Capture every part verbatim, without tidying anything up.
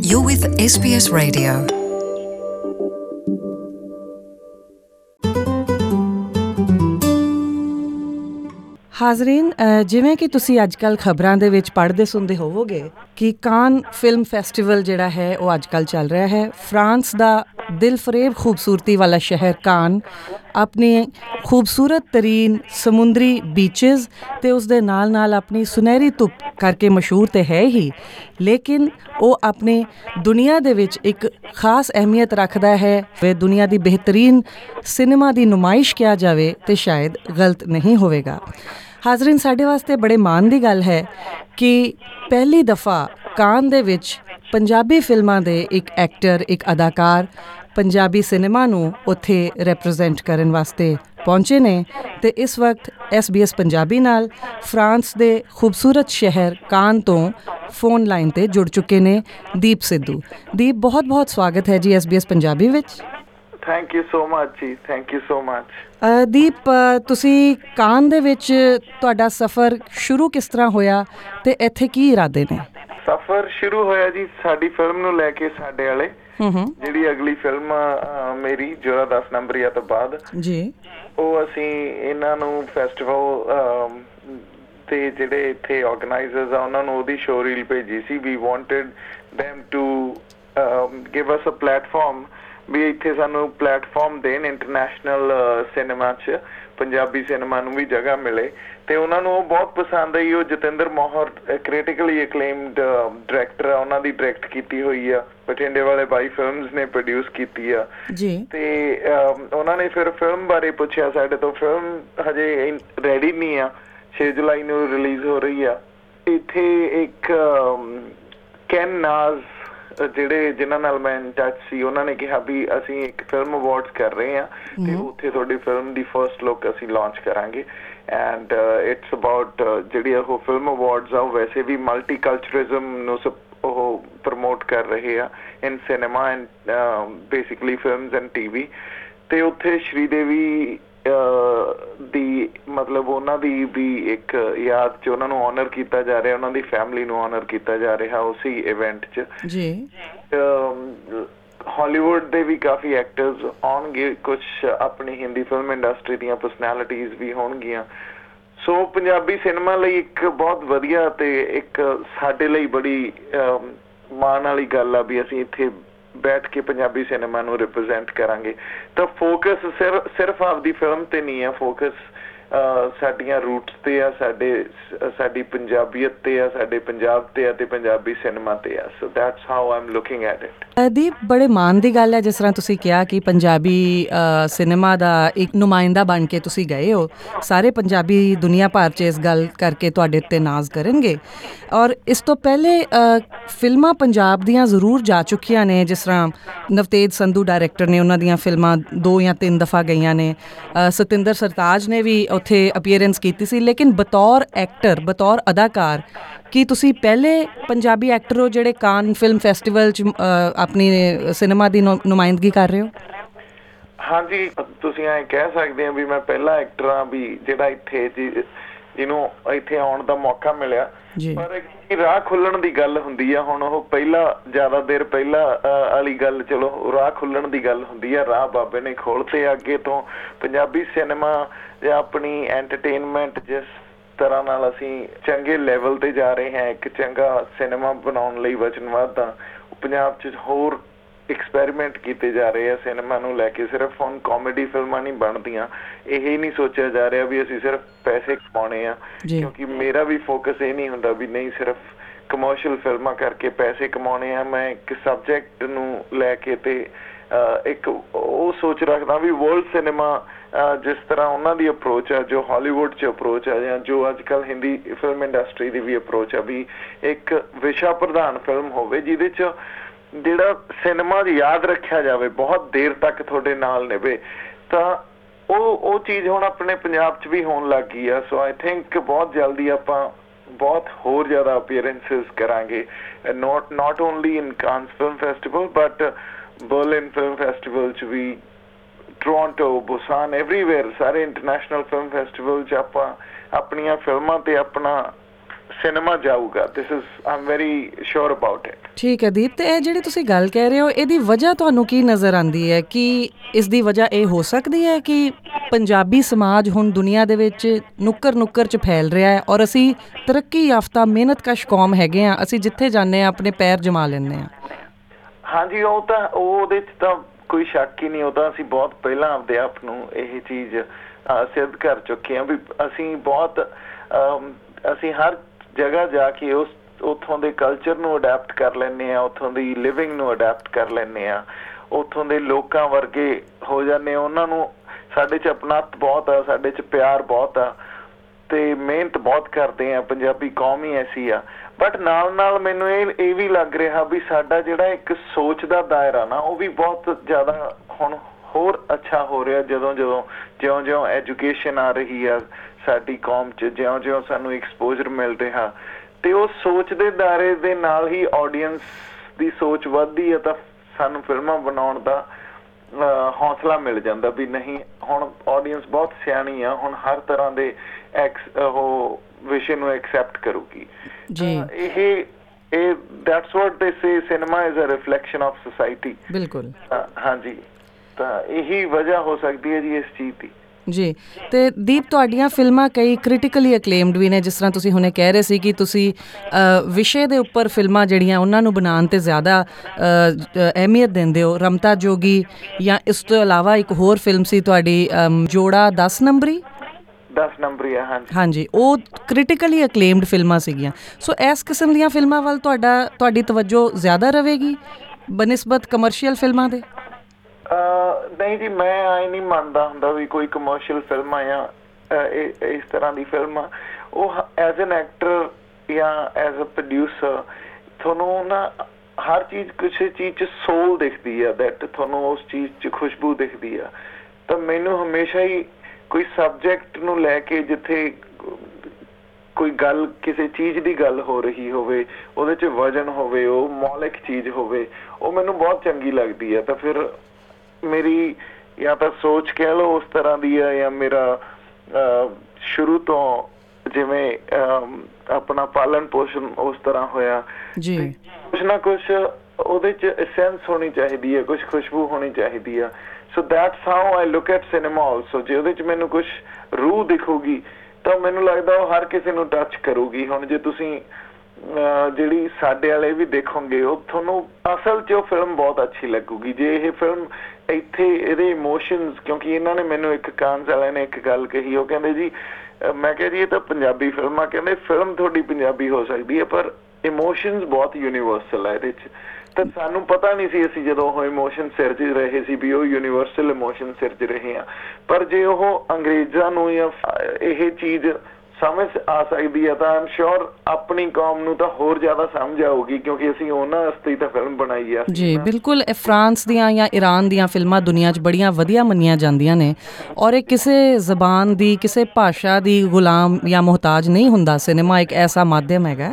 You're with S B S Radio. ਹਾਜ਼ਰੀਨ, ਜਿਵੇਂ ਕਿ ਤੁਸੀਂ ਅੱਜ ਕੱਲ੍ਹ ਖਬਰਾਂ ਦੇ ਵਿੱਚ ਪੜ੍ਹਦੇ ਸੁਣਦੇ ਹੋਵੋਗੇ ਕਿ ਕਾਨ ਫਿਲਮ ਫੈਸਟੀਵਲ ਜਿਹੜਾ ਹੈ ਉਹ ਅੱਜ ਕੱਲ੍ਹ ਚੱਲ ਰਿਹਾ ਹੈ। ਫਰਾਂਸ ਦਾ ਦਿਲਫਰੇਬ ਖੂਬਸੂਰਤੀ ਵਾਲਾ ਸ਼ਹਿਰ ਕਾਨ ਆਪਣੀ ਖੂਬਸੂਰਤ ਤਰੀਨ ਸਮੁੰਦਰੀ ਬੀਚਿਸ ਅਤੇ ਉਸਦੇ ਨਾਲ ਨਾਲ ਆਪਣੀ ਸੁਨਹਿਰੀ ਧੁੱਪ ਕਰਕੇ ਮਸ਼ਹੂਰ ਤਾਂ ਹੈ ਹੀ, ਲੇਕਿਨ ਉਹ ਆਪਣੀ ਦੁਨੀਆ ਦੇ ਵਿੱਚ ਇੱਕ ਖਾਸ ਅਹਿਮੀਅਤ ਰੱਖਦਾ ਹੈ। ਵੇ ਦੁਨੀਆ ਦੀ ਬਿਹਤਰੀਨ ਸਿਨੇਮਾ ਦੀ ਨੁਮਾਇਸ਼ ਕਿਹਾ ਜਾਵੇ ਤਾਂ ਸ਼ਾਇਦ ਗਲਤ ਨਹੀਂ ਹੋਵੇਗਾ। ਹਾਜ਼ਰੀਨ, ਸਾਡੇ ਵਾਸਤੇ ਬੜੇ ਮਾਣ ਦੀ ਗੱਲ ਹੈ ਕਿ ਪਹਿਲੀ ਦਫਾ ਕਾਨ ਦੇ ਵਿੱਚ ਪੰਜਾਬੀ ਫਿਲਮਾਂ ਦੇ ਇੱਕ ਐਕਟਰ, ਇੱਕ ਅਦਾਕਾਰ ਪੰਜਾਬੀ ਸਿਨੇਮਾ ਨੂੰ ਉੱਥੇ ਰੈਪਰਜੈਂਟ ਕਰਨ ਵਾਸਤੇ ਪਹੁੰਚੇ ਨੇ ਅਤੇ ਇਸ ਵਕਤ ਐਸ ਬੀ ਐਸ ਪੰਜਾਬੀ ਨਾਲ ਫਰਾਂਸ ਦੇ ਖੂਬਸੂਰਤ ਸ਼ਹਿਰ ਕਾਨ ਤੋਂ ਫੋਨ ਲਾਈਨ 'ਤੇ ਜੁੜ ਚੁੱਕੇ ਨੇ ਦੀਪ ਸਿੱਧੂ। ਦੀਪ, ਬਹੁਤ ਬਹੁਤ ਸਵਾਗਤ ਹੈ ਜੀ ਐਸ ਬੀ ਐਸ ਪੰਜਾਬੀ ਵਿੱਚ। ਥੈਂਕ ਯੂ ਸੋ ਮਚ ਜੀ, thank you so much. Deep, ਤੁਸੀਂ ਕਾਨ ਦੇ ਵਿੱਚ ਤੁਹਾਡਾ ਸਫ਼ਰ ਸ਼ੁਰੂ ਕਿਸ ਤਰ੍ਹਾਂ ਹੋਇਆ ਅਤੇ ਇੱਥੇ ਕੀ ਇਰਾਦੇ ਨੇ? ਸਫ਼ਰ ਸ਼ੁਰੂ ਹੋਇਆ ਜੀ ਸਾਡੀ ਫਿਲਮ ਨੂੰ ਲੈ ਕੇ, ਸਾਡੇ ਵਾਲੇ ਜਿਹੜੀ ਅਗਲੀ ਫਿਲਮ ਮੇਰੀ ਜੋਰਾ ਦਸ ਨੰਬਰੀਆ ਤੋਂ ਬਾਅਦ ਜੀ, ਉਹ ਅਸੀਂ ਇਹਨਾਂ ਨੂੰ ਫੈਸਟੀਵਲ ਤੇ ਜਿਹੜੇ ਇੱਥੇ ਆਰਗੇਨਾਈਜ਼ਰਸ ਆ ਉਹਨਾਂ ਨੂੰ ਉਹਦੀ ਸ਼ੋ ਰੀਲ ਭੇਜੀ ਸੀ। We wanted them to give us a platform, ਵੀ ਇੱਥੇ ਸਾਨੂੰ ਪਲੇਟਫਾਰਮ ਦੇਣ ਇੰਟਰਨੈਸ਼ਨਲ ਸਿਨੇਮਾ 'ਚ ਪੰਜਾਬੀ ਸਿਨੇਮਾ ਨੂੰ ਵੀ ਜਗ੍ਹਾ ਮਿਲੇ, ਤੇ ਉਹਨਾਂ ਨੂੰ ਉਹ ਬਹੁਤ ਪਸੰਦ ਆਈ। ਉਹ ਜਤਿੰਦਰ ਮੋਹਰ ਕ੍ਰਿਟੀਕਲੀ ਅਕਲੇਮਡ ਡਾਇਰੈਕਟਰ ਆ, ਉਹਨਾਂ ਦੀ ਡਾਇਰੈਕਟ ਕੀਤੀ ਹੋਈ ਆ, ਬਠਿੰਡੇ ਵਾਲੇ ਬਾਈ ਫਿਲਮਸ ਨੇ ਪ੍ਰੋਡਿਊਸ ਕੀਤੀ ਆ ਜੀ। ਤੇ ਉਹਨਾਂ ਨੇ ਫਿਰ ਫਿਲਮ ਬਾਰੇ ਪੁੱਛਿਆ ਸਾਡੇ ਤੋਂ। ਫਿਲਮ ਹਜੇ ਰੈਡੀ ਨਹੀਂ ਆ, ਛੇ ਜੁਲਾਈ ਨੂੰ ਰਿਲੀਜ਼ ਹੋ ਰਹੀ ਆ। ਇੱਥੇ ਇੱਕ ਕੈਨ ਨਾਜ਼ ਜਿਹੜੇ ਜਿਨ੍ਹਾਂ ਨਾਲ ਮੈਂ ਇਨ ਟੱਚ ਸੀ, ਉਹਨਾਂ ਨੇ ਕਿਹਾ ਵੀ ਅਸੀਂ ਇੱਕ ਫਿਲਮ ਅਵਾਰਡਸ ਕਰ ਰਹੇ ਹਾਂ ਤੇ ਉੱਥੇ ਤੁਹਾਡੀ ਫਿਲਮ ਦੀ ਫਸਟ ਲੁੱਕ ਅਸੀਂ ਲਾਂਚ ਕਰਾਂਗੇ। ਐਂਡ ਇਟਸ ਅਬਾਊਟ ਜਿਹੜੀ ਉਹ ਫਿਲਮ ਅਵਾਰਡਸ ਆ ਉਹ ਵੈਸੇ ਵੀ ਮਲਟੀ ਕਲਚਰਿਜ਼ਮ ਨੂੰ ਉਹ ਪ੍ਰਮੋਟ ਕਰ ਰਹੇ ਆ in cinema and basically films and T V. ਤੇ ਉੱਥੇ ਸ਼੍ਰੀਦੇਵੀ ਦੀ ਮਤਲਬ ਉਹਨਾਂ ਦੀ ਵੀ ਇੱਕ ਯਾਦ 'ਚ ਉਹਨਾਂ ਨੂੰ ਆਨਰ ਕੀਤਾ ਜਾ ਰਿਹਾ, ਉਹਨਾਂ ਦੀ ਫੈਮਿਲੀ ਨੂੰ ਆਨਰ ਕੀਤਾ ਜਾ ਰਿਹਾ ਉਸੇ ਇਵੈਂਟ 'ਚ ਜੀ। ਹਾਲੀਵੁੱਡ ਦੇ ਵੀ ਕਾਫੀ ਐਕਟਰਸ ਆਉਣਗੇ, ਕੁਛ ਆਪਣੀ ਹਿੰਦੀ ਫਿਲਮ ਇੰਡਸਟਰੀ ਦੀਆਂ ਪਰਸਨੈਲਿਟੀਜ਼ ਵੀ ਹੋਣਗੀਆਂ। ਸੋ ਪੰਜਾਬੀ ਸਿਨੇਮਾ ਲਈ ਇੱਕ ਬਹੁਤ ਵਧੀਆ ਤੇ ਇੱਕ ਸਾਡੇ ਲਈ ਬੜੀ ਮਾਣ ਵਾਲੀ ਗੱਲ ਆ ਵੀ ਅਸੀਂ ਇੱਥੇ ਬੈਠ ਕੇ ਪੰਜਾਬੀ ਸਿਨੇਮਾ ਨੂੰ ਰਿਪਰਜੈਂਟ ਕਰਾਂਗੇ। ਤਾਂ ਫੋਕਸ ਸਿਰਫ ਸਿਰਫ ਆਪਦੀ ਫਿਲਮ ਤੇ ਨਹੀਂ ਆ, ਫੋਕਸ ਸਾਡੀਆਂ ਰੂਟਸ ਤੇ ਆ, ਸਾਡੇ ਸਾਡੀ ਪੰਜਾਬੀਅਤ ਤੇ ਆ, ਸਾਡੇ ਪੰਜਾਬ ਤੇ ਆ ਤੇ ਪੰਜਾਬੀ ਸਿਨੇਮਾ ਤੇ ਆ। So that's how I am looking at it. Deep, ਬੜੇ ਮਾਣ ਦੀ ਗੱਲ ਹੈ ਜਿਸ ਤਰ੍ਹਾਂ ਤੁਸੀਂ ਕਿਹਾ ਕਿ ਪੰਜਾਬੀ ਸਿਨੇਮਾ ਦਾ ਇੱਕ ਨੁਮਾਇੰਦਾ ਬਣ ਕੇ ਤੁਸੀਂ ਗਏ ਹੋ। ਸਾਰੇ ਪੰਜਾਬੀ ਦੁਨੀਆ ਭਰ 'ਚ ਇਸ ਗੱਲ ਕਰਕੇ ਤੁਹਾਡੇ ਉੱਤੇ ਨਾਜ਼ ਕਰਨਗੇ। ਔਰ ਇਸ ਤੋਂ ਪਹਿਲੇ ਫਿਲਮਾਂ ਪੰਜਾਬ ਦੀਆਂ ਜ਼ਰੂਰ ਜਾ ਚੁੱਕੀਆਂ ਨੇ, ਜਿਸ ਤਰ੍ਹਾਂ ਨਵਤੇਜ ਸੰਧੂ ਡਾਇਰੈਕਟਰ ਨੇ, ਉਹਨਾਂ ਦੀਆਂ ਫਿਲਮਾਂ ਦੋ ਜਾਂ ਤਿੰਨ ਦਫਾ ਗਈਆਂ ਨੇ। ਸਤਿੰਦਰ ਸਰਤਾਜ ਨੇ ਵੀ ਉੱਥੇ ਅਪੀਅਰੈਂਸ ਕੀਤੀ ਸੀ, ਲੇਕਿਨ ਬਤੌਰ ਐਕਟਰ, ਬਤੌਰ ਅਦਾਕਾਰ, ਕੀ ਤੁਸੀਂ ਪਹਿਲੇ ਪੰਜਾਬੀ ਐਕਟਰ ਹੋ ਜਿਹੜੇ ਕਾਨ ਫਿਲਮ ਫੈਸਟੀਵਲ 'ਚ ਆਪਣੀ ਸਿਨੇਮਾ ਦੀ ਨੁਮਾਇੰਦਗੀ ਕਰ ਰਹੇ ਹੋ? ਹਾਂਜੀ, ਤੁਸੀਂ ਐਂ ਕਹਿ ਸਕਦੇ ਹੋ ਵੀ ਮੈਂ ਪਹਿਲਾ ਐਕਟਰ ਹਾਂ ਵੀ ਜਿਹੜਾ ਇੱਥੇ ਜਿਹਨੂੰ ਇੱਥੇ ਆਉਣ ਦਾ ਮੌਕਾ ਮਿਲਿਆ। ਪਰ ਰਾਹ ਖੁੱਲਣ ਦੀ ਗੱਲ ਹੁੰਦੀ ਆ, ਹੁਣ ਉਹ ਪਹਿਲਾਂ ਜ਼ਿਆਦਾ ਦੇਰ ਪਹਿਲਾਂ ਵਾਲੀ ਗੱਲ, ਚਲੋ ਰਾਹ ਖੁੱਲਣ ਦੀ ਗੱਲ ਹੁੰਦੀ ਆ। ਰਾਹ ਬਾਬੇ ਨੇ ਖੋਲ੍ਹਤੇ ਅੱਗੇ ਤੋਂ। ਪੰਜਾਬੀ ਸਿਨੇਮਾ ਜਾਂ ਆਪਣੀ ਐਂਟਰਟੇਨਮੈਂਟ ਜਿਸ ਤਰ੍ਹਾਂ ਨਾਲ ਅਸੀਂ ਚੰਗੇ ਲੈਵਲ ਤੇ ਜਾ ਰਹੇ ਹਾਂ, ਇੱਕ ਚੰਗਾ ਸਿਨੇਮਾ ਬਣਾਉਣ ਲਈ ਵਚਨਬੱਧ ਹਾਂ। ਪੰਜਾਬ 'ਚ ਹੋਰ ਐਕਸਪੈਰੀਮੈਂਟ ਕੀਤੇ ਜਾ ਰਹੇ ਆ ਸਿਨੇਮਾ ਨੂੰ ਲੈ ਕੇ। ਸਿਰਫ ਹੁਣ ਕਾਮੇਡੀ ਫਿਲਮਾਂ ਨਹੀਂ ਬਣਦੀਆਂ, ਇਹ ਹੀ ਨਹੀਂ ਸੋਚਿਆ ਜਾ ਰਿਹਾ ਵੀ ਅਸੀਂ ਸਿਰਫ ਪੈਸੇ ਕਮਾਉਣੇ ਆ, ਕਿਉਂਕਿ ਮੇਰਾ ਵੀ ਫੋਕਸ ਇਹ ਨਹੀਂ ਹੁੰਦਾ ਵੀ ਨਹੀਂ ਸਿਰਫ ਕਮਰਸ਼ੀਅਲ ਫਿਲਮਾਂ ਕਰਕੇ ਪੈਸੇ ਕਮਾਉਣੇ ਆ। ਮੈਂ ਇੱਕ ਸਬਜੈਕਟ ਨੂੰ ਲੈ ਕੇ ਤੇ ਇੱਕ ਉਹ ਸੋਚ ਰੱਖਦਾ ਵੀ ਵਰਲਡ ਸਿਨੇਮਾ ਜਿਸ ਤਰ੍ਹਾਂ ਉਹਨਾਂ ਦੀ ਅਪਰੋਚ ਆ, ਜੋ ਹਾਲੀਵੁੱਡ 'ਚ ਅਪਰੋਚ ਆ, ਜਾਂ ਜੋ ਅੱਜ ਕੱਲ੍ਹ ਹਿੰਦੀ ਫਿਲਮ ਇੰਡਸਟਰੀ ਦੀ ਵੀ ਅਪਰੋਚ ਆ, ਵੀ ਇੱਕ ਵਿਸ਼ਾ ਪ੍ਰਧਾਨ ਫਿਲਮ ਹੋਵੇ ਜਿਹਦੇ 'ਚ ਜਿਹੜਾ ਸਿਨੇਮਾ ਯਾਦ ਰੱਖਿਆ ਜਾਵੇ, ਬਹੁਤ ਦੇਰ ਤੱਕ ਤੁਹਾਡੇ ਨਾਲ ਨਿਭੇ। ਤਾਂ ਉਹ ਉਹ ਚੀਜ਼ ਹੁਣ ਆਪਣੇ ਪੰਜਾਬ 'ਚ ਵੀ ਹੋਣ ਲੱਗ ਗਈ ਆ। ਸੋ ਆਈ ਥਿੰਕ ਬਹੁਤ ਜਲਦੀ ਆਪਾਂ ਬਹੁਤ ਹੋਰ ਜ਼ਿਆਦਾ ਅਪੀਅਰੈਂਸਿਸ ਕਰਾਂਗੇ, not not only in Cannes film festival but Berlin film festival 'ਚ ਵੀ, ਟੋਰਾਂਟੋ, ਬੁਸਾਨ, ਐਵਰੀਵੇਅਰ, ਸਾਰੇ ਇੰਟਰਨੈਸ਼ਨਲ ਫਿਲਮ ਫੈਸਟੀਵਲ 'ਚ ਆਪਾਂ ਆਪਣੀਆਂ ਫਿਲਮਾਂ ਤੇ ਆਪਣਾ ਸਿਨੇਮਾ ਜਾਊਗਾ। This is I am very sure about it. ਠੀਕ ਹੈ ਦੀਪ, ਤੇ ਇਹ ਜਿਹੜੀ ਤੁਸੀਂ ਗੱਲ ਕਹਿ ਰਹੇ ਹੋ ਇਹਦੀ ਵਜ੍ਹਾ ਤੁਹਾਨੂੰ ਕੀ ਨਜ਼ਰ ਆਉਂਦੀ ਹੈ? ਕਿ ਇਸ ਦੀ ਵਜ੍ਹਾ ਇਹ ਹੋ ਸਕਦੀ ਹੈ ਕਿ ਪੰਜਾਬੀ ਸਮਾਜ ਹੁਣ ਦੁਨੀਆ ਦੇ ਵਿੱਚ ਨੁੱਕਰ ਨੁੱਕਰ 'ਚ ਫੈਲ ਰਿਹਾ ਹੈ ਔਰ ਅਸੀਂ ਤਰੱਕੀ ਯਾਫਤਾ ਮਿਹਨਤਕਸ਼ ਕੌਮ ਹੈਗੇ ਹਾਂ, ਅਸੀਂ ਜਿੱਥੇ ਜਾਂਦੇ ਹਾਂ ਆਪਣੇ ਪੈਰ ਜਮਾ ਲੈਂਦੇ ਹਾਂ। ਹਾਂਜੀ, ਉਹ ਤਾਂ ਉਹ ਉਹਦੇ 'ਚ ਤਾਂ ਕੋਈ ਸ਼ੱਕ ਹੀ ਨਹੀਂ। ਉਹ ਤਾਂ ਅਸੀਂ ਬਹੁਤ ਪਹਿਲਾਂ ਆਪਦੇ ਆਪ ਨੂੰ ਇਹ ਚੀਜ਼ ਸਿੱਧ ਕਰ ਚੁੱਕੇ ਹਾਂ ਵੀ ਅਸੀਂ ਬਹੁਤ ਅਸੀਂ ਹਰ ਜਗ੍ਹਾ ਜਾ ਕੇ ਉਸ ਉੱਥੋਂ ਦੇ ਕਲਚਰ ਨੂੰ ਅਡੈਪਟ ਕਰ ਲੈਂਦੇ ਹਾਂ, ਉੱਥੋਂ ਦੀ ਲਿਵਿੰਗ ਨੂੰ ਅਡੈਪਟ ਕਰ ਲੈਂਦੇ ਹਾਂ, ਉੱਥੋਂ ਦੇ ਲੋਕਾਂ ਵਰਗੇ ਹੋ ਜਾਂਦੇ ਹਾਂ। ਉਹਨਾਂ ਨੂੰ ਸਾਡੇ 'ਚ ਅਪਣੱਤ ਬਹੁਤ ਆ, ਸਾਡੇ 'ਚ ਪਿਆਰ ਬਹੁਤ ਆ ਤੇ ਮਿਹਨਤ ਬਹੁਤ ਕਰਦੇ ਆ। ਪੰਜਾਬੀ ਕੌਮ ਹੀ ਐਸੀ ਆ। ਬਟ ਨਾਲ ਨਾਲ ਮੈਨੂੰ ਇਹ ਇਹ ਵੀ ਲੱਗ ਰਿਹਾ ਵੀ ਸਾਡਾ ਜਿਹੜਾ ਇੱਕ ਸੋਚ ਦਾ ਦਾਇਰਾ ਨਾ ਉਹ ਵੀ ਬਹੁਤ ਜ਼ਿਆਦਾ ਹੁਣ ਹੋਰ ਅੱਛਾ ਹੋ ਰਿਹਾ ਜਦੋਂ ਜਦੋਂ ਜਿਉਂ ਜਿਉਂ ਐਜੂਕੇਸ਼ਨ ਆ ਰਹੀ ਆ ਸਾਡੀ ਕੌਮ 'ਚ, ਜਿਉਂ ਜਿਉਂ ਸਾਨੂੰ ਐਕਸਪੋਜ਼ਰ ਮਿਲ ਰਿਹਾ ਤੇ ਉਹ ਸੋਚ ਦੇ ਦਾਇਰੇ ਦੇ ਨਾਲ ਹੀ ਆਡੀਅנס ਦੀ ਸੋਚ ਵੱਧਦੀ ਹੈ ਤਾਂ ਸਾਨੂੰ ਫਿਲਮਾਂ ਬਣਾਉਣ ਦਾ ਹੌਸਲਾ ਮਿਲ ਜਾਂਦਾ ਵੀ ਨਹੀਂ ਹੁਣ ਆਡੀਅנס ਬਹੁਤ ਸਿਆਣੀ ਆ, ਹੁਣ ਹਰ ਤਰ੍ਹਾਂ ਦੇ ਐਕਸ ਉਹ ਵਿਸ਼ੇ ਨੂੰ ਐਕਸੈਪਟ ਕਰੂਗੀ ਜੀ। ਇਹ ਇਹ that's what they say cinema is a reflection of society. ਬਿਲਕੁਲ ਹਾਂਜੀ, ਤਾਂ ਇਹੀ ਵਜ੍ਹਾ ਹੋ ਸਕਦੀ ਹੈ ਜੀ ਇਸ ਚੀਜ਼ ਦੀ। ਜੀ, ਤੇ ਦੀਪ ਤੁਹਾਡੀਆਂ ਫਿਲਮਾਂ ਕਈ ਕ੍ਰਿਟੀਕਲੀ ਅਕਲੇਮਡ ਵੀ ਨੇ, ਜਿਸ ਤਰ੍ਹਾਂ ਤੁਸੀਂ ਹੁਣੇ ਕਹਿ ਰਹੇ ਸੀ ਕਿ ਤੁਸੀਂ ਵਿਸ਼ੇ ਦੇ ਉੱਪਰ ਫਿਲਮਾਂ ਜਿਹੜੀਆਂ ਉਹਨਾਂ ਨੂੰ ਬਣਾਉਣ 'ਤੇ ਜ਼ਿਆਦਾ ਅਹਿਮੀਅਤ ਦਿੰਦੇ ਹੋ। ਰਮਤਾ ਜੋਗੀ ਜਾਂ ਇਸ ਤੋਂ ਇਲਾਵਾ ਇੱਕ ਹੋਰ ਫਿਲਮ ਸੀ ਤੁਹਾਡੀ ਜੋੜਾ ਦਸ ਨੰਬਰੀ ਦਸ ਨੰਬਰੀ ਆ ਹਾਂਜੀ ਹਾਂਜੀ, ਉਹ ਕ੍ਰਿਟੀਕਲੀ ਅਕਲੇਮਡ ਫਿਲਮਾਂ ਸੀਗੀਆਂ। ਸੋ ਇਸ ਕਿਸਮ ਦੀਆਂ ਫਿਲਮਾਂ ਵੱਲ ਤੁਹਾਡਾ ਤੁਹਾਡੀ ਤਵੱਜੋ ਜ਼ਿਆਦਾ ਰਹੇਗੀ ਬਨਿਸਬਤ ਕਮਰਸ਼ੀਅਲ ਫਿਲਮਾਂ ਦੇ? ਨਹੀਂ ਜੀ, ਮੈਂ ਆਈ ਨਹੀਂ ਮੰਨਦਾ ਹੁੰਦਾ ਵੀ ਕੋਈ ਕਮਰਸ਼ੀਅਲ ਫਿਲਮਾਂ ਜਾਂ ਇਸ ਤਰ੍ਹਾਂ ਦੀ ਫਿਲਮਾਂ ਉਹ ਐਜ਼ ਐਨ ਐਕਟਰ ਜਾਂ ਐਜ਼ ਅ ਪ੍ਰੋਡਿਊਸਰ ਤੁਹਾਨੂੰ ਨਾ ਹਰ ਚੀਜ਼ ਕਿਸੇ ਚੀਜ਼ 'ਚ ਸੋਲ ਦਿਖਦੀ ਆ, ਦੈਟ ਤੁਹਾਨੂੰ ਉਸ ਚੀਜ਼ 'ਚ ਖੁਸ਼ਬੂ ਦਿਖਦੀ ਆ। ਤਾਂ ਮੈਨੂੰ ਹਮੇਸ਼ਾ ਹੀ ਕੋਈ ਸਬਜੈਕਟ ਨੂੰ ਲੈ ਕੇ ਜਿੱਥੇ ਕੋਈ ਗੱਲ ਕਿਸੇ ਚੀਜ਼ ਦੀ ਗੱਲ ਹੋ ਰਹੀ ਹੋਵੇ, ਉਹਦੇ 'ਚ ਵਜਨ ਹੋਵੇ, ਉਹ ਮੌਲਿਕ ਚੀਜ਼ ਹੋਵੇ, ਉਹ ਮੈਨੂੰ ਬਹੁਤ ਚੰਗੀ ਲੱਗਦੀ ਆ। ਤਾਂ ਫਿਰ ਮੇਰੀ ਜਾਂ ਤਾਂ ਸੋਚ ਕਹਿ ਲਓ ਉਸ ਤਰ੍ਹਾਂ ਦੀ ਆ ਜਾਂ ਮੇਰਾ ਸ਼ੁਰੂ ਤੋਂ ਜਿਵੇਂ ਆਪਣਾ ਪਾਲਣ ਪੋਸ਼ਣ ਉਸ ਤਰ੍ਹਾਂ ਹੋਇਆ ਜੀ। ਕੁਛ ਨਾ ਕੁਛ ਉਹਦੇ 'ਚ ਐਸੈਂਸ ਹੋਣੀ ਚਾਹੀਦੀ ਹੈ, ਕੁਛ ਖੁਸ਼ਬੂ ਹੋਣੀ ਚਾਹੀਦੀ ਆ। So that's how I look at cinema also. ਜੇ ਉਹਦੇ 'ਚ ਮੈਨੂੰ ਕੁਛ ਰੂਹ ਦਿਖੂਗੀ ਤਾਂ ਮੈਨੂੰ ਲੱਗਦਾ ਉਹ ਹਰ ਕਿਸੇ ਨੂੰ ਟੱਚ ਕਰੂਗੀ। ਹੁਣ ਜੇ ਤੁਸੀਂ ਜਿਹੜੀ ਸਾਡੇ ਵਾਲੇ ਵੀ ਦੇਖੋਗੇ ਉਹ ਤੁਹਾਨੂੰ ਅਸਲ 'ਚ ਉਹ ਫਿਲਮ ਬਹੁਤ ਅੱਛੀ ਲੱਗੂਗੀ। ਜੇ ਇਹ ਫਿਲਮ ਇੱਥੇ ਇਹਦੇ ਇਮੋਸ਼ਨਸ, ਕਿਉਂਕਿ ਇਹਨਾਂ ਨੇ ਮੈਨੂੰ ਇੱਕ ਕਾਨਸ ਵਾਲਿਆਂ ਨੇ ਇੱਕ ਗੱਲ ਕਹੀ, ਉਹ ਕਹਿੰਦੇ ਜੀ, ਮੈਂ ਕਿਹਾ ਜੀ ਇਹ ਤਾਂ ਪੰਜਾਬੀ ਫਿਲਮ ਆ, ਕਹਿੰਦੇ ਫਿਲਮ ਤੁਹਾਡੀ ਪੰਜਾਬੀ ਹੋ ਸਕਦੀ ਹੈ ਪਰ ਇਮੋਸ਼ਨਸ ਬਹੁਤ ਯੂਨੀਵਰਸਲ ਆ ਇਹਦੇ 'ਚ। ਤਾਂ ਸਾਨੂੰ ਪਤਾ ਨਹੀਂ ਸੀ ਅਸੀਂ ਜਦੋਂ ਉਹ ਇਮੋਸ਼ਨ ਸਿਰਜ ਰਹੇ ਸੀ ਵੀ ਉਹ ਯੂਨੀਵਰਸਲ ਇਮੋਸ਼ਨ ਸਿਰਜ ਰਹੇ ਆ। ਪਰ ਜੇ ਉਹ ਅੰਗਰੇਜ਼ਾਂ ਨੂੰ ਜਾਂ ਇਹ ਚੀਜ਼ ਸਮਝ ਆ ਸਕਦੀ ਹੈ ਤਾਂ ਆਈ ਐਮ ਸ਼ੋਰ ਆਪਣੀ ਕੌਮ ਨੂੰ ਤਾਂ ਹੋਰ ਜ਼ਿਆਦਾ ਸਮਝ ਆਊਗੀ, ਕਿਉਂਕਿ ਅਸੀਂ ਉਹਨਾਂ ਵਾਸਤੇ ਹੀ ਤਾਂ ਫਿਲਮ ਬਣਾਈ ਆ ਜੀ। ਬਿਲਕੁਲ, ਇਹ ਫਰਾਂਸ ਦੀਆਂ ਜਾਂ ਈਰਾਨ ਦੀਆਂ ਫਿਲਮਾਂ ਦੁਨੀਆ 'ਚ ਬੜੀਆਂ ਵਧੀਆ ਮੰਨੀਆਂ ਜਾਂਦੀਆਂ ਨੇ ਔਰ ਇਹ ਕਿਸੇ ਜ਼ਬਾਨ ਦੀ ਕਿਸੇ ਭਾਸ਼ਾ ਦੀ ਗੁਲਾਮ ਜਾਂ ਮੁਹਤਾਜ ਨਹੀਂ ਹੁੰਦਾ। ਸਿਨੇਮਾ ਇੱਕ ਐਸਾ ਮਾਧਿਅਮ ਹੈਗਾ।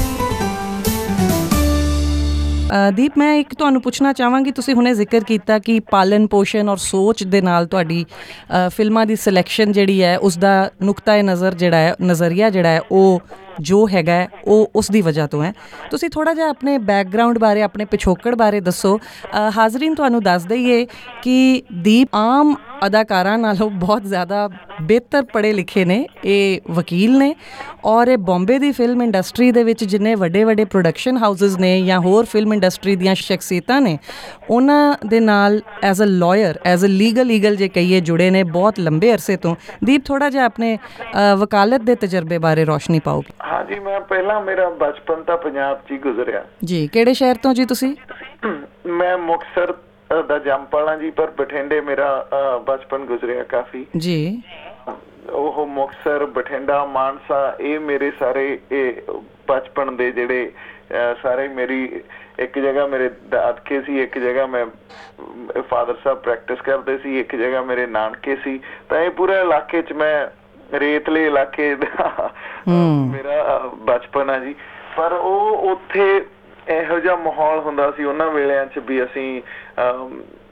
ਦੀਪ, ਮੈਂ ਇੱਕ ਤੁਹਾਨੂੰ ਪੁੱਛਣਾ ਚਾਹਾਂਗੀ, ਤੁਸੀਂ ਹੁਣੇ ਜ਼ਿਕਰ ਕੀਤਾ ਕਿ ਪਾਲਣ ਪੋਸ਼ਣ ਔਰ ਸੋਚ ਦੇ ਨਾਲ ਤੁਹਾਡੀ ਫਿਲਮਾਂ ਦੀ ਸਿਲੈਕਸ਼ਨ ਜਿਹੜੀ ਹੈ ਉਸਦਾ ਨੁਕਤਾ ਨਜ਼ਰ ਜਿਹੜਾ ਹੈ ਨਜ਼ਰੀਆ ਜਿਹੜਾ ਹੈ ਉਹ ਜੋ ਹੈਗਾ ਉਹ ਉਸ ਦੀ ਵਜ੍ਹਾ ਤੋਂ ਹੈ। ਤੁਸੀਂ ਥੋੜ੍ਹਾ ਜਿਹਾ ਆਪਣੇ ਬੈਕਗਰਾਊਂਡ ਬਾਰੇ, ਆਪਣੇ ਪਿਛੋਕੜ ਬਾਰੇ ਦੱਸੋ। ਹਾਜ਼ਰੀਨ, ਤੁਹਾਨੂੰ ਦੱਸ ਦਈਏ ਕਿ ਦੀਪ ਆਮ ਅਦਾਕਾਰਾਂ ਨਾਲੋਂ ਬਹੁਤ ਜ਼ਿਆਦਾ ਬਿਹਤਰ ਪੜ੍ਹੇ ਲਿਖੇ ਨੇ। ਇਹ ਵਕੀਲ ਨੇ ਔਰ ਇਹ ਬੰਬੇ ਦੀ ਫਿਲਮ ਇੰਡਸਟਰੀ ਦੇ ਵਿੱਚ ਜਿੰਨੇ ਵੱਡੇ ਵੱਡੇ ਪ੍ਰੋਡਕਸ਼ਨ ਹਾਊਸਿਸ ਨੇ ਜਾਂ ਹੋਰ ਫਿਲਮ ਇੰਡਸਟਰੀ ਦੀਆਂ ਸ਼ਖਸੀਅਤਾਂ ਨੇ ਉਹਨਾਂ ਦੇ ਨਾਲ as a lawyer, as a legal legal ਜੇ ਕਹੀਏ ਜੁੜੇ ਨੇ ਬਹੁਤ ਲੰਬੇ ਅਰਸੇ ਤੋਂ। ਦੀਪ, ਥੋੜ੍ਹਾ ਜਿਹਾ ਆਪਣੇ ਵਕਾਲਤ ਦੇ ਤਜਰਬੇ ਬਾਰੇ ਰੋਸ਼ਨੀ ਪਾਓਗੇ? ਹਾਂਜੀ, ਮੈਂ ਪਹਿਲਾਂ ਮੇਰਾ ਬਚਪਨ ਤਾਂ ਪੰਜਾਬ 'ਚ ਹੀ ਗੁਜ਼ਰਿਆ ਜੀ। ਕਿਹੜੇ ਸ਼ਹਿਰ ਤੋਂ ਜੀ ਤੁਸੀਂ? ਮੈਂ ਮੁਕਤਸਰ ਦਾ ਜੰਮਪਲ ਜੀ, ਪਰ ਬਠਿੰਡੇ ਮੇਰਾ ਬਚਪਨ ਗੁਜ਼ਰਿਆ ਕਾਫੀ ਜੀ। ਉਹ ਮੁਕਤਸਰ, ਬਠਿੰਡਾ, ਮਾਨਸਾ, ਇਹ ਮੇਰੇ ਸਾਰੇ ਇਹ ਬਚਪਨ ਦੇ ਜਿਹੜੇ ਸਾਰੇ ਮੇਰੀ ਇੱਕ ਜਗ੍ਹਾ ਮੇਰੇ ਦਾਦਕੇ ਸੀ, ਇੱਕ ਜਗ੍ਹਾ ਮੈਂ ਫਾਦਰ ਸਾਹਿਬ ਪ੍ਰੈਕਟਿਸ ਕਰਦੇ ਸੀ, ਇੱਕ ਜਗ੍ਹਾ ਮੇਰੇ ਨਾਨਕੇ ਸੀ। ਤਾਂ ਇਹ ਪੂਰੇ ਇਲਾਕੇ 'ਚ ਮੈਂ ਰੇਤਲੇ ਇਲਾਕੇ ਦਾ ਮੇਰਾ ਬਚਪਨ ਆ ਜੀ। ਪਰ ਉਹ ਉੱਥੇ ਇਹੋ ਜਿਹਾ ਮਾਹੌਲ ਹੁੰਦਾ ਸੀ ਉਹਨਾਂ ਵੇਲਿਆਂ 'ਚ ਵੀ ਅਸੀਂ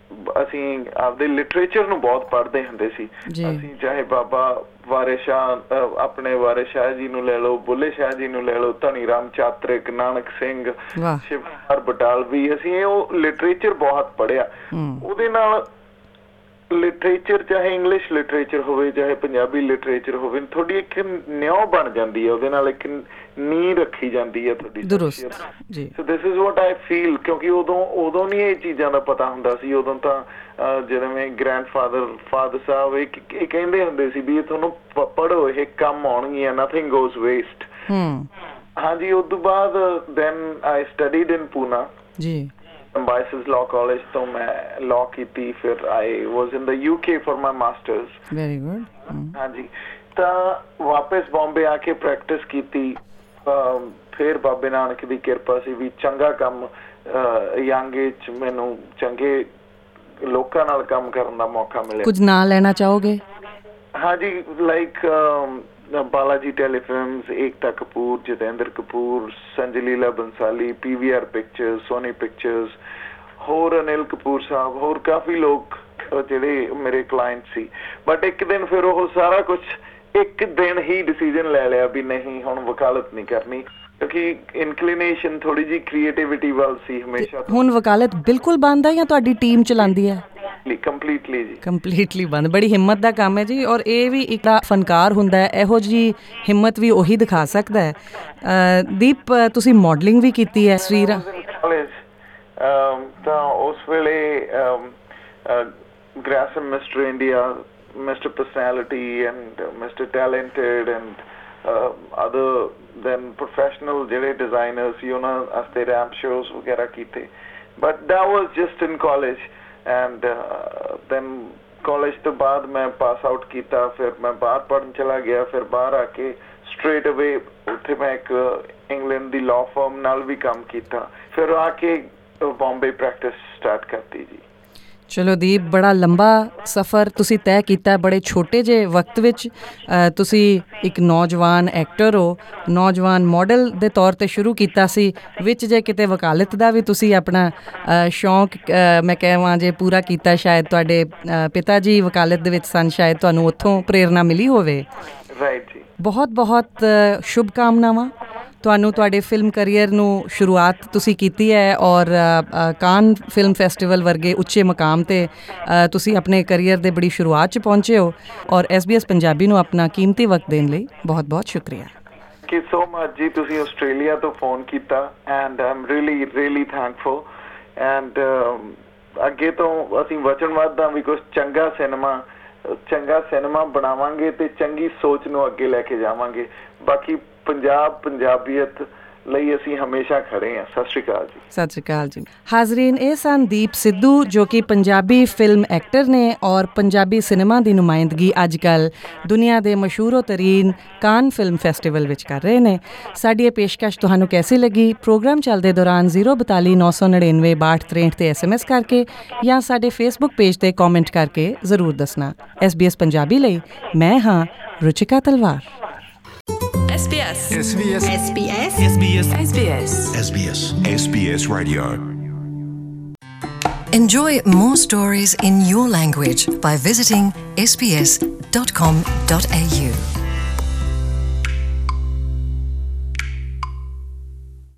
ਅਸੀਂ ਆਪਦੇ ਲਿਟਰੇਚਰ ਨੂੰ ਬਹੁਤ ਪੜ੍ਹਦੇ ਹੁੰਦੇ ਸੀ। ਅਸੀਂ ਚਾਹੇ ਬਾਬਾ ਵਾਰਿਸ ਸ਼ਾਹ, ਆਪਣੇ ਵਾਰਿਸ ਸ਼ਾਹ ਜੀ ਨੂੰ ਲੈ ਲਓ, ਬੁੱਲੇ ਸ਼ਾਹ ਜੀ ਨੂੰ ਲੈ ਲਓ, ਧਨੀ ਰਾਮ ਚਾਤਰਿਕ, ਨਾਨਕ ਸਿੰਘ, ਸ਼ਿਵ ਕੁਮਾਰ ਬਟਾਲਵੀ, ਅਸੀਂ ਉਹ ਲਿਟਰੇਚਰ ਬਹੁਤ ਪੜ੍ਹਿਆ। ਉਹਦੇ ਨਾਲ ਲਿਟਰੇਚਰ ਚਾਹੇ ਇੰਗਲਿਸ਼ ਲਿਟਰੇਚਰ ਹੋਵੇ ਚਾਹੇ ਪੰਜਾਬੀ ਲਿਟਰੇਚਰ ਹੋਵੇ, ਤੁਹਾਡੀ ਇੱਕ ਨਿਉ ਬਣ ਜਾਂਦੀ ਹੈ, ਉਹਦੇ ਨਾਲ ਇੱਕ ਨੀਂਹ ਰੱਖੀ ਜਾਂਦੀ ਹੈ ਤੁਹਾਡੀ। ਸੋ this is what I feel, ਕਿਉਂਕਿ ਉਦੋਂ ਉਦੋਂ ਨਹੀਂ ਇਹ ਚੀਜ਼ਾਂ ਦਾ ਪਤਾ ਹੁੰਦਾ ਸੀ। ਉਦੋਂ ਤਾਂ ਜਿਵੇਂ ਗ੍ਰੈਂਡਫਾਦਰ ਫਾਦਰ ਸਾਹਿਬ ਇਹ ਕਹਿੰਦੇ ਹੁੰਦੇ ਸੀ ਵੀ ਇਹ ਤੁਹਾਨੂੰ ਪੜ੍ਹੋ, ਇਹ ਕੰਮ ਆਉਣਗੀਆਂ, ਨਥਿੰਗ ਗੋਜ਼ ਵੇਸਟ। ਹਾਂਜੀ, ਉਸ ਤੋਂ ਬਾਅਦ ਦੈਨ ਆਈ ਸਟੱਡੀਡ ਇਨ ਪੂਨਾ ਜੀ, Symbiosis Law College ਤੋਂ ਮੈਂ law ਕੀਤੀ। ਫਿਰ I was in the U K for my masters. Very good. ਹਾਂਜੀ, ਤਾਂ ਵਾਪਸ ਬੰਬੇ ਆ ਕੇ ਪ੍ਰੈਕਟਿਸ ਕੀਤੀ। ਫਿਰ ਬਾਬੇ ਨਾਨਕ ਦੀ ਕਿਰਪਾ ਸੀ ਵੀ ਚੰਗਾ ਕੰਮ ਯੰਗ ਏਜ 'ਚ ਮੈਨੂੰ ਚੰਗੇ ਲੋਕਾਂ ਨਾਲ ਕੰਮ ਕਰਨ ਦਾ ਮੌਕਾ ਮਿਲਿਆ। ਕੁਝ ਨਾਂ ਲੈਣਾ ਚਾਹੋਗੇ? ਹਾਂਜੀ, like Balaji telefilms, Ekta Kapoor, Jitendra Kapoor, Sanjay Leela Bhansali, P V R pictures, Sony pictures, ਹੋਰ ਅਨਿਲ ਕਪੂਰ ਸਾਹਿਬ, ਹੋਰ ਕਾਫੀ ਲੋਕ ਜਿਹੜੇ ਮੇਰੇ ਕਲਾਇੰਟ ਸੀ। ਬਟ ਇੱਕ ਦਿਨ ਫਿਰ ਉਹ ਸਾਰਾ ਕੁਝ ਇੱਕ ਦਿਨ ਹੀ ਡਿਸੀਜਨ ਲੈ ਲਿਆ ਵੀ ਨਹੀਂ, ਹੁਣ ਵਕਾਲਤ ਨਹੀਂ ਕਰਨੀ, ਕਿਉਂਕਿ ਇਨਕਲੀਨੇਸ਼ਨ ਥੋੜੀ ਜਿਹੀ ਕ੍ਰੀਏਟੀਵਿਟੀ ਵੱਲ ਸੀ ਹਮੇਸ਼ਾ। ਹੁਣ ਵਕਾਲਤ ਬਿਲਕੁਲ ਬੰਦ ਹੈ ਜਾਂ ਤੁਹਾਡੀ ਟੀਮ ਚਲਾਉਂਦੀ ਹੈ? ਕੰਪਲੀਟਲੀ ਜੀ, ਕੰਪਲੀਟਲੀ ਬੰਦ। ਬੜੀ ਹਿੰਮਤ ਦਾ ਕੰਮ ਹੈ ਜੀ, ਔਰ ਇਹ ਵੀ ਇੱਕ ਫਨਕਾਰ ਹੁੰਦਾ ਹੈ, ਇਹੋ ਜਿਹੀ ਹਿੰਮਤ ਵੀ ਉਹੀ ਦਿਖਾ ਸਕਦਾ ਹੈ। ਦੀਪ, ਤੁਸੀਂ ਮਾਡਲਿੰਗ ਵੀ ਕੀਤੀ ਹੈ ਸ੍ਰੀ ਕਾਲਜ, ਤਾਂ ਉਸ ਵੇਲੇ ਗ੍ਰੈਸਮ mister India, mister personality and mister talented and other than professional ਜਿਹੜੇ ਡਿਜ਼ਾਈਨਰ ਸੀ ਉਹਨਾਂ ਵਾਸਤੇ ਰੈਂਪ ਸ਼ੋਜ਼ ਵਗੈਰਾ ਕੀਤੇ। But that was just in college and then college ਤੋਂ ਬਾਅਦ ਮੈਂ ਪਾਸ ਆਊਟ ਕੀਤਾ। ਫਿਰ ਮੈਂ ਬਾਹਰ ਪੜ੍ਹਨ ਚਲਾ ਗਿਆ। ਫਿਰ ਬਾਹਰ ਆ ਕੇ ਸਟ੍ਰੇਟ ਅਵੇ ਉੱਥੇ ਮੈਂ ਇੱਕ ਇੰਗਲੈਂਡ ਦੀ ਲਾਅ ਫਰਮ ਨਾਲ ਵੀ ਕੰਮ ਕੀਤਾ। ਫਿਰ ਆ ਕੇ ਬੰਬੇ ਪ੍ਰੈਕਟਿਸ ਸਟਾਰਟ ਕਰਤੀ ਜੀ। ਚਲੋ ਦੀਪ, ਬੜਾ ਲੰਬਾ ਸਫ਼ਰ ਤੁਸੀਂ ਤੈਅ ਕੀਤਾ ਬੜੇ ਛੋਟੇ ਜਿਹੇ ਵਕਤ ਵਿੱਚ। ਤੁਸੀਂ ਇੱਕ ਨੌਜਵਾਨ ਐਕਟਰ ਹੋ, ਨੌਜਵਾਨ ਮਾਡਲ ਦੇ ਤੌਰ 'ਤੇ ਸ਼ੁਰੂ ਕੀਤਾ ਸੀ, ਵਿੱਚ ਜੇ ਕਿਤੇ ਵਕਾਲਤ ਦਾ ਵੀ ਤੁਸੀਂ ਆਪਣਾ ਸ਼ੌਂਕ ਮੈਂ ਕਹਾਂ ਜੇ ਪੂਰਾ ਕੀਤਾ। ਸ਼ਾਇਦ ਤੁਹਾਡੇ ਪਿਤਾ ਜੀ ਵਕਾਲਤ ਦੇ ਵਿੱਚ ਸਨ, ਸ਼ਾਇਦ ਤੁਹਾਨੂੰ ਉੱਥੋਂ ਪ੍ਰੇਰਨਾ ਮਿਲੀ ਹੋਵੇ। ਰਾਈਟ ਜੀ। ਬਹੁਤ ਬਹੁਤ ਸ਼ੁਭ ਕਾਮਨਾਵਾਂ ਤੁਹਾਨੂੰ, ਤੁਹਾਡੇ ਫਿਲਮ ਕਰੀਅਰ ਨੂੰ ਸ਼ੁਰੂਆਤ ਤੁਸੀਂ ਕੀਤੀ ਹੈ, ਔਰ ਕਾਨ ਫਿਲਮ ਫੈਸਟੀਵਲ ਵਰਗੇ ਉੱਚੇ ਮੁਕਾਮ 'ਤੇ ਤੁਸੀਂ ਆਪਣੇ ਕਰੀਅਰ ਦੇ ਬੜੀ ਸ਼ੁਰੂਆਤ 'ਚ ਪਹੁੰਚੇ ਹੋ। ਔਰ ਐਸ ਬੀ ਐਸ ਪੰਜਾਬੀ ਨੂੰ ਆਪਣਾ ਕੀਮਤੀ ਵਕਤ ਦੇਣ ਲਈ ਬਹੁਤ ਬਹੁਤ ਸ਼ੁਕਰੀਆ। ਥੈਂਕ ਯੂ ਸੋ ਮਚ ਜੀ, ਤੁਸੀਂ ਆਸਟ੍ਰੇਲੀਆ ਤੋਂ ਫੋਨ ਕੀਤਾ and I am really really thankful. And ਅੱਗੇ ਤੋਂ ਅਸੀਂ ਵਚਨਬੱਧ ਹਾਂ ਵੀ ਕੁਛ ਚੰਗਾ ਸਿਨੇਮਾ ਚੰਗਾ ਸਿਨੇਮਾ ਬਣਾਵਾਂਗੇ ਤੇ ਚੰਗੀ ਸੋਚ ਨੂੰ ਅੱਗੇ ਲੈ ਕੇ ਜਾਵਾਂਗੇ। ਬਾਕੀ ਪੰਜਾਬ ਪੰਜਾਬੀਅਤ ਲਈ ਅਸੀਂ ਹਮੇਸ਼ਾ ਖੜੇ ਹਾਂ। ਸਤਿ ਸ਼੍ਰੀ ਅਕਾਲ ਜੀ। ਸਤਿ ਸ਼੍ਰੀ ਅਕਾਲ ਜੀ। ਹਾਜ਼ਰੀਨ, ਇਹ ਸਨ ਦੀਪ ਸਿੱਧੂ, ਜੋ ਕਿ ਪੰਜਾਬੀ ਫਿਲਮ ਐਕਟਰ ਨੇ ਔਰ ਪੰਜਾਬੀ ਸਿਨੇਮਾ ਦੀ ਨੁਮਾਇੰਦਗੀ ਅੱਜ ਕੱਲ੍ਹ ਦੁਨੀਆ ਦੇ ਮਸ਼ਹੂਰੋ ਤਰੀਨ ਕਾਨ ਫਿਲਮ ਫੈਸਟੀਵਲ ਵਿੱਚ ਕਰ ਰਹੇ ਨੇ। ਸਾਡੀ ਇਹ ਪੇਸ਼ਕਸ਼ ਤੁਹਾਨੂੰ ਕੈਸੀ ਲੱਗੀ? ਪ੍ਰੋਗਰਾਮ ਚੱਲਦੇ ਦੌਰਾਨ ਜ਼ੀਰੋ ਬਤਾਲੀ ਨੌ ਸੌ ਨੜਿਨਵੇਂ ਬਾਹਠ ਤਰੇਂਹਠ 'ਤੇ ਐਸ ਐਮ ਐਸ ਕਰਕੇ ਜਾਂ ਸਾਡੇ ਫੇਸਬੁੱਕ ਪੇਜ 'ਤੇ ਕੌਮੈਂਟ ਕਰਕੇ ਜ਼ਰੂਰ ਦੱਸਣਾ। ਐਸ ਬੀ ਐਸ ਪੰਜਾਬੀ ਲਈ ਮੈਂ ਹਾਂ ਰੁਚਿਕਾ ਤਲਵਾਰ। S B S S B S S B S S B S S B S S B S S B S Radio. Enjoy more stories in your language by visiting s b s dot com dot a u.